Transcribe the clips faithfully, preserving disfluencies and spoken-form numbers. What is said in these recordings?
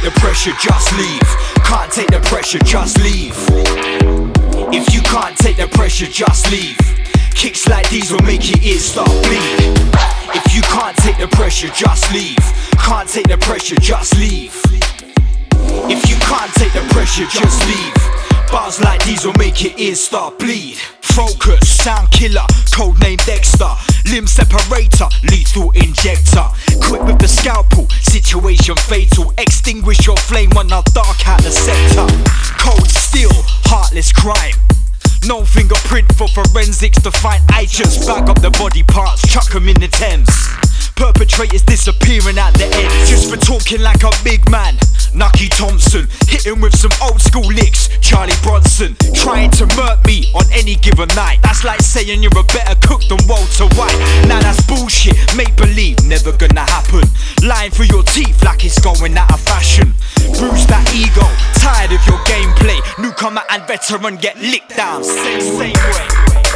the pressure, just leave. Can't take the pressure, just leave. If you can't take the pressure, just leave. Kicks like these will make your ears start bleed. If you can't take the pressure, just leave. Can't take the pressure, just leave. If you can't take the pressure, just leave. Bars like these will make your ears start bleed. Focus, sound killer, codename Dexter. Limb separator, lethal injector. Quick with the scalpel, situation fatal. Extinguish your flame when I dark out the sector. Cold steel, heartless crime. No fingerprint for forensics to find. I just bag up the body parts, chuck them in the Thames. Perpetrators disappearing at the end. Just for talking like a big man. Nucky Thompson, hitting with some old school licks. Charlie Bronson, trying to murk me on any given night. That's like saying you're a better cook than Walter White. Now that's bullshit, make believe, never gonna happen. Lying through your teeth like it's going out of fashion. Bruise that ego, tired of your gameplay. Newcomer and veteran get licked down, same, same way.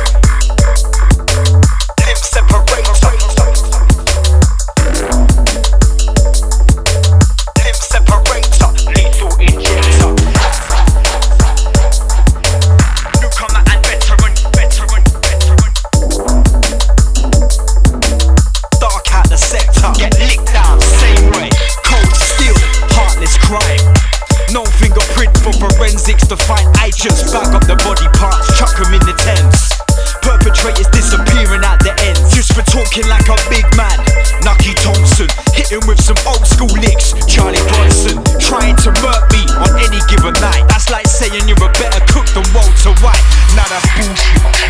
Limb separator. To find, I just bag up the body parts, chuck them in the Thames. Perpetrators disappearing at the ends. Just for talking like a big man. Nucky Thompson, hitting with some old school licks. Charlie Bronson, trying to murk me on any given night. That's like saying you're a better cook than Walter White. Now that's bullshit.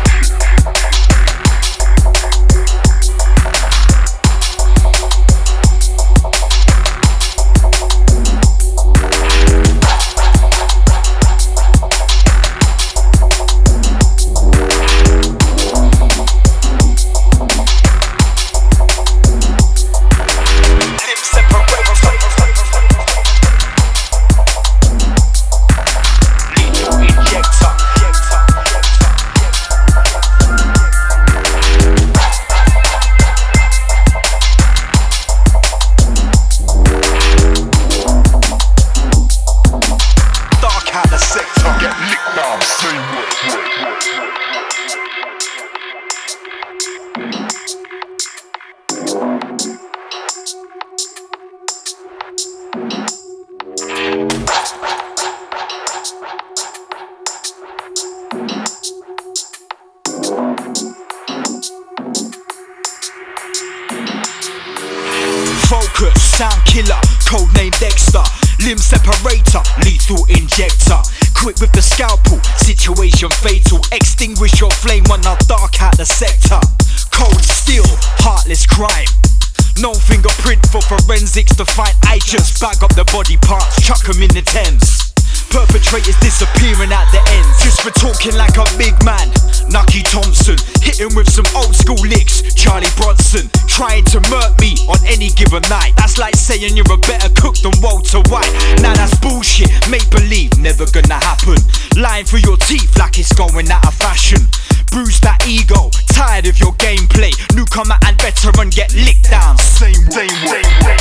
Focus, sound killer, codename Dexter. Limb separator, lethal injector. Quick with the scalpel, situation fatal. Extinguish your flame when I dark out the sector. Cold steel, heartless crime. No fingerprint for forensics to find. I just bag up the body parts, chuck them in the Thames. Perpetrators disappearing at the ends. Just for talking like a big man. Nucky Thompson, hitting with some old school licks. Charlie Bronson, trying to murk me on any given night. That's like saying you're a better cook than Walter White. Now that's bullshit, make believe, never gonna happen. Lying through your teeth like it's going out of fashion. Bruise that ego, tired of your gameplay. Newcomer and veteran get licked down, same way. Same way.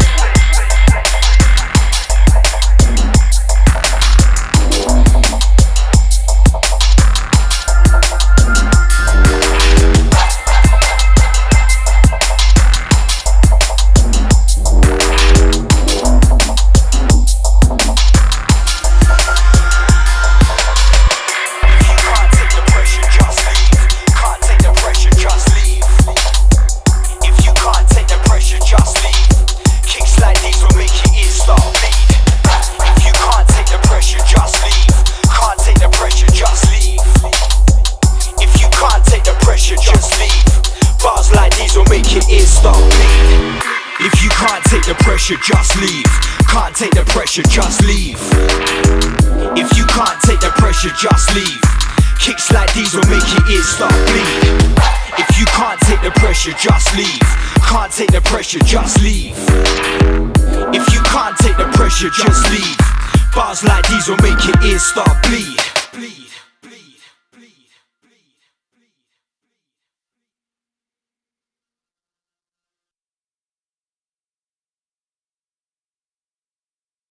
If you can't take the pressure, just leave. Can't take the pressure, just leave. If you can't take the pressure, just leave. Kicks like these will make your ears start bleed. If you can't take the pressure, just leave. Can't take the pressure, just leave. If you can't take the pressure, just leave. Bars like these will make your ears start bleed.